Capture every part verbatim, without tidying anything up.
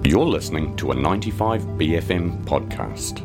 You're listening to a ninety-five B F M podcast.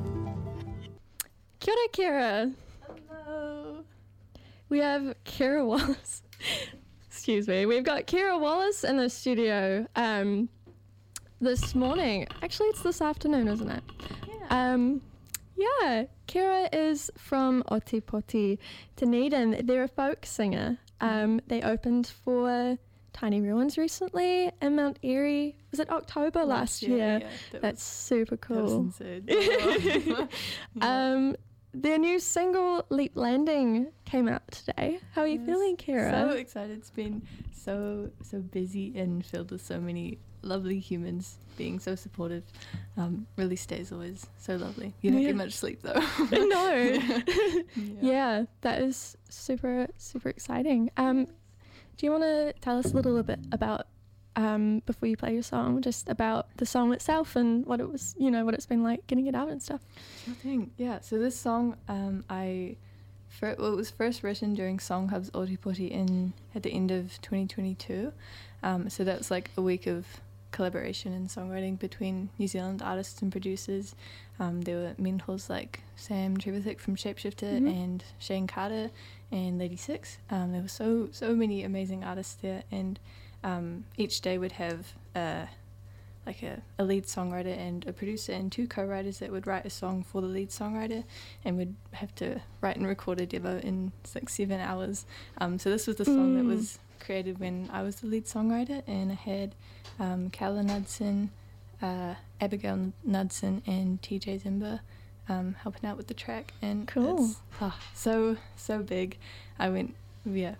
Kia ora, Kira. Hello. We have Kira Wallace. Excuse me. We've got Kira Wallace in the studio um, this morning. Actually, it's this afternoon, isn't it? Yeah. Um, yeah. Kira is from Otipoti, Dunedin. They're a folk singer. Um, they opened for Tiny Ruins recently in Mount Airy. Was it October last, Last year? year, yeah, that That's super That was cool. insane. Yeah. Um, their new single Leap Landing came out today. How are you Yes. feeling, Kira? So excited. It's been so, so busy and filled with so many lovely humans being so supportive. Um, release day is always so lovely. You don't Yeah. get much sleep though. No. yeah. Yeah, that is super, super exciting. Um, do you want to tell us a little bit about, um, before you play your song, just about the song itself and what it was, you know, what it's been like getting it out and stuff? Sure thing. Yeah. So this song, um, I, fir- well, it was first written during Song Hub's Otipoti in at the end of twenty twenty-two. Um, so that's like a week of collaboration and songwriting between New Zealand artists and producers. Um, there were mentors like Sam Trevithick from Shapeshifter Mhm. and Shane Carter and Lady Six. Um, there were so so many amazing artists there, and um, each day would have uh, like a, a lead songwriter and a producer and two co-writers that would write a song for the lead songwriter and would have to write and record a demo in six, seven hours. Um, so this was the song that Mm. was created when I was the lead songwriter, and I had um, Carla Knudsen, uh, Abigail Knudsen and T J Zimba um, helping out with the track, and Cool. it's oh, so, so big. I went, yeah,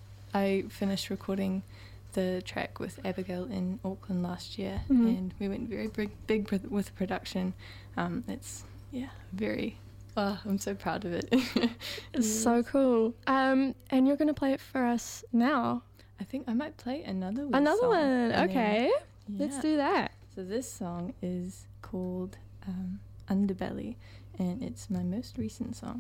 I finished recording the track with Abigail in Auckland last year, Mhm. and we went very big, big pr- with production. Um, it's yeah, very. Oh, I'm so proud of it. It's so cool. Um, and you're going to play it for us now. I think I might play another one. Another one. Okay. Let's do that. So this song is called um, Underbelly, and it's my most recent song.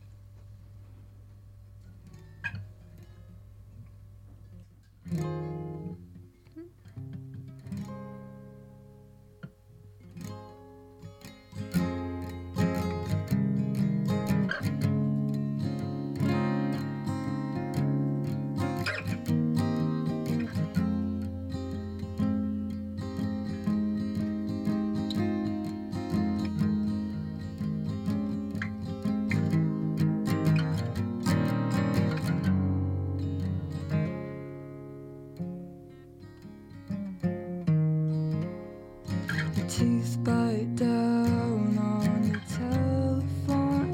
Teeth bite down on the telephone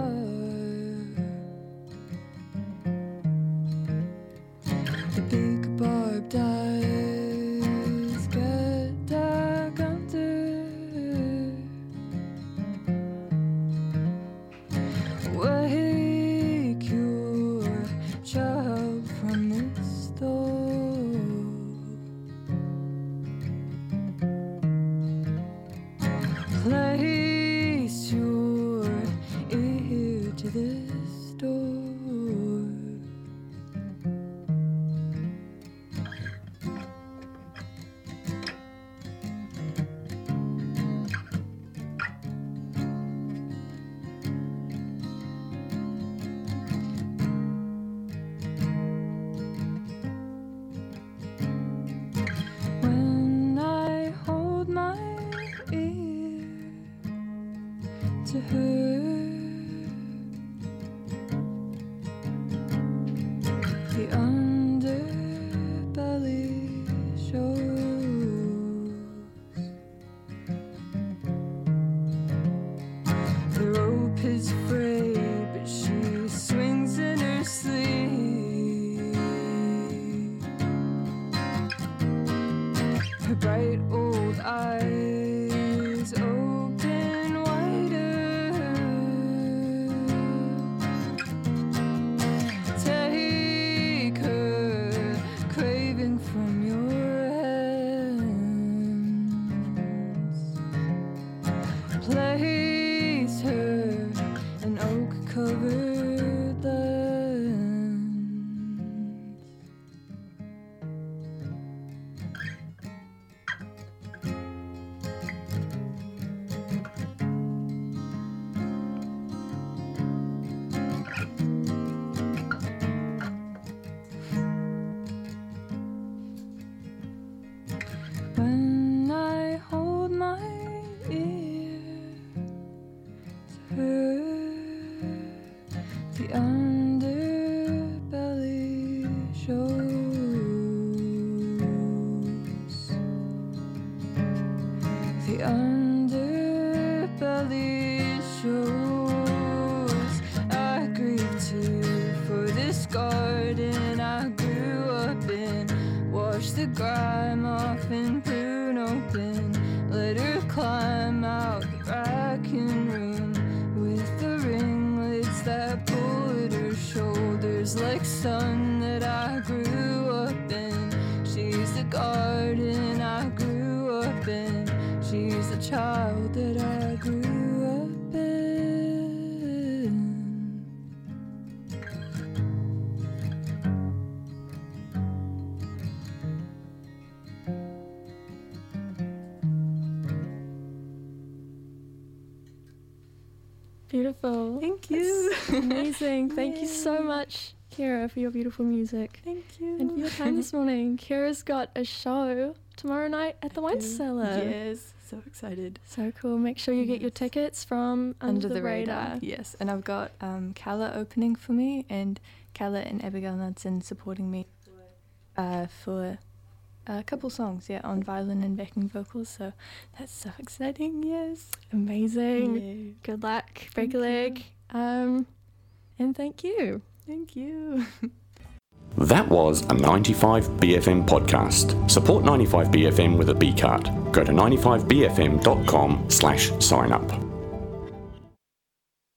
wire. The big barbed eyes get dug under. Wake your child from its door. Place your ear to this door. When I hold my ear to her, the underbelly shows. The rope is frayed, but she swings in her sleep. Her bright old eyes open wider. Take her craving from your hands. Place her in oak covered lands. when I hold my ear to her, the underbelly shows. The underbelly shows. I grieve too for this garden I grew up in. Wash the grime off and prune open. Let her climb out the racking room with the ringlets that pull at her shoulders like sun that I grew up in. She's the garden I grew up in. She's the child that I grew up in. Beautiful. Thank you. That's amazing. Thank you so much, Kira, for your beautiful music. Thank you. And for your time this morning. Kira's got a show tomorrow night at the Wine Cellar. Yes, so excited. So cool. Make sure you get your Yes. tickets from Under, the, Radar. Yes, and I've got um, Kala opening for me, and Kala and Abigail Knudsen supporting me uh, for a couple songs, yeah, on violin and backing vocals. So that's so exciting. Yes. Amazing. Yay. Good luck. Break Thank a you. leg. Um, and thank you. Thank you. That was a ninety-five B F M podcast. Support ninety-five B F M with a B card. Go to ninety-five B F M dot com slash sign up.